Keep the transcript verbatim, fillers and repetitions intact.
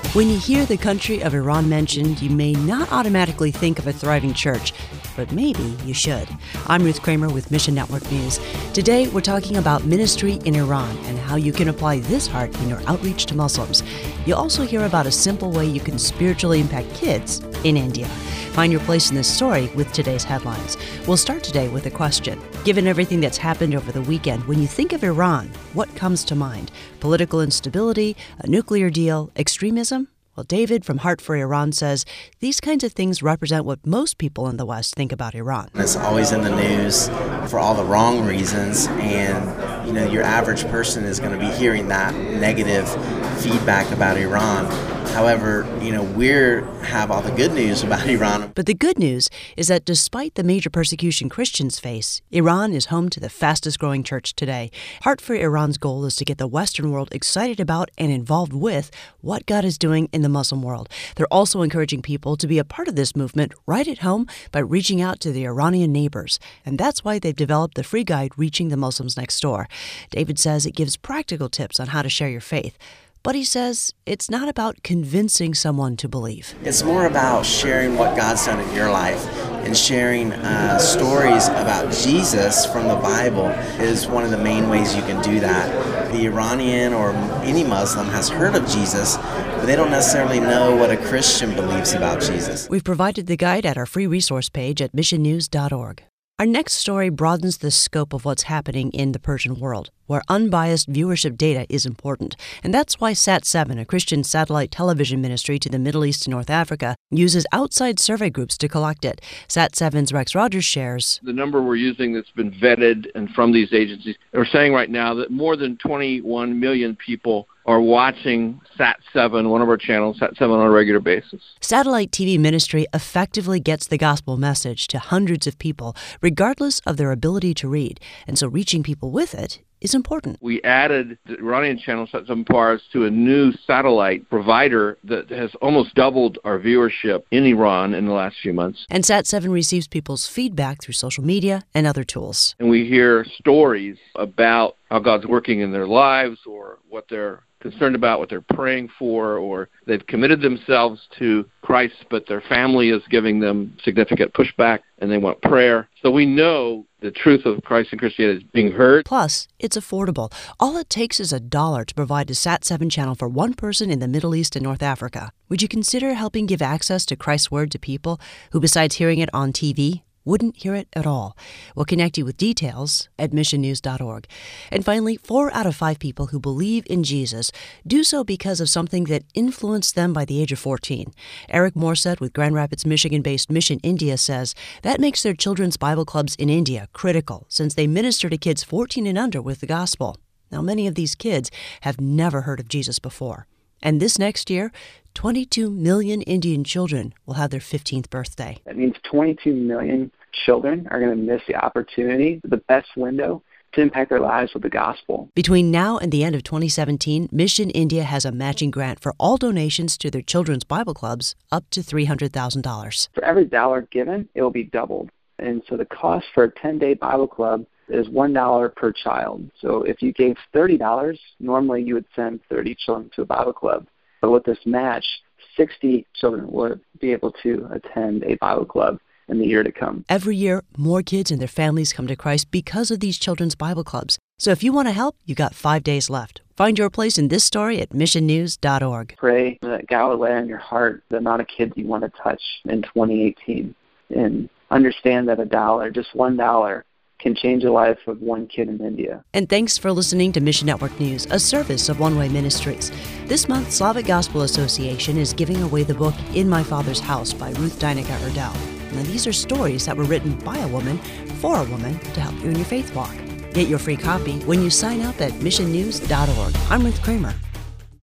When you hear the country of Iran mentioned, you may not automatically think of a thriving church, but maybe you should. I'm Ruth Kramer with Mission Network News. Today, we're talking about ministry in Iran and how you can apply this heart in your outreach to Muslims. You'll also hear about a simple way you can spiritually impact kids in India. Find your place in this story with today's headlines. We'll start today with a question. Given everything that's happened over the weekend, when you think of Iran, what comes to mind? Political instability, a nuclear deal, extremism? Well, David from Heart for Iran says these kinds of things represent what most people in the West think about Iran. It's always in the news for all the wrong reasons, and you know your average person is going to be hearing that negative feedback about Iran. However, you know, we have all the good news about Iran. But the good news is that despite the major persecution Christians face, Iran is home to the fastest growing church today. Heart for Iran's goal is to get the Western world excited about and involved with what God is doing in the Muslim world. They're also encouraging people to be a part of this movement right at home by reaching out to the Iranian neighbors. And that's why they've developed the free guide, Reaching the Muslims Next Door. David says it gives practical tips on how to share your faith. But he says it's not about convincing someone to believe. It's more about sharing what God's done in your life, and sharing uh, stories about Jesus from the Bible is one of the main ways you can do that. The Iranian or any Muslim has heard of Jesus, but they don't necessarily know what a Christian believes about Jesus. We've provided the guide at our free resource page at mission news dot org. Our next story broadens the scope of what's happening in the Persian world, where unbiased viewership data is important. And that's why Sat seven, a Christian satellite television ministry to the Middle East and North Africa, uses outside survey groups to collect it. Sat seven's Rex Rogers shares. The number we're using that's been vetted and from these agencies, they're saying right now that more than twenty-one million people are watching Sat seven, one of our channels, Sat seven, on a regular basis. Satellite T V ministry effectively gets the gospel message to hundreds of people, regardless of their ability to read. And so reaching people with it is important. We added the Iranian channel, Sat seven Pars, to a new satellite provider that has almost doubled our viewership in Iran in the last few months. And Sat seven receives people's feedback through social media and other tools. And we hear stories about how God's working in their lives, or what they're concerned about, what they're praying for, or they've committed themselves to Christ, but their family is giving them significant pushback and they want prayer. So we know the truth of Christ and Christianity is being heard. Plus, it's affordable. All it takes is a dollar to provide a Sat seven channel for one person in the Middle East and North Africa. Would you consider helping give access to Christ's Word to people who, besides hearing it on T V, wouldn't hear it at all? We'll connect you with details at mission news dot org. And finally, four out of five people who believe in Jesus do so because of something that influenced them by the age of fourteen. Eric Morset with Grand Rapids, Michigan-based Mission India says that makes their children's Bible clubs in India critical, since they minister to kids fourteen and under with the gospel. Now, many of these kids have never heard of Jesus before. And this next year, twenty-two million Indian children will have their fifteenth birthday. That means twenty-two million children are going to miss the opportunity, the best window, to impact their lives with the gospel. Between now and the end of twenty seventeen, Mission India has a matching grant for all donations to their children's Bible clubs up to three hundred thousand dollars. For every dollar given, it will be doubled. And so the cost for a ten-day Bible club is one dollar per child. So if you gave thirty dollars, normally you would send thirty children to a Bible club. But with this match, sixty children would be able to attend a Bible club in the year to come. Every year, more kids and their families come to Christ because of these children's Bible clubs. So if you want to help, you got five days left. Find your place in this story at mission news dot org. Pray that God will lay on your heart the amount of kids you want to touch in twenty eighteen. And understand that a dollar, just one dollar, can change the life of one kid in India. And thanks for listening to Mission Network News, a service of One Way Ministries. This month, Slavic Gospel Association is giving away the book In My Father's House by Ruth Dynica Erdell. Now, these are stories that were written by a woman for a woman to help you in your faith walk. Get your free copy when you sign up at mission news dot org. I'm Ruth Kramer.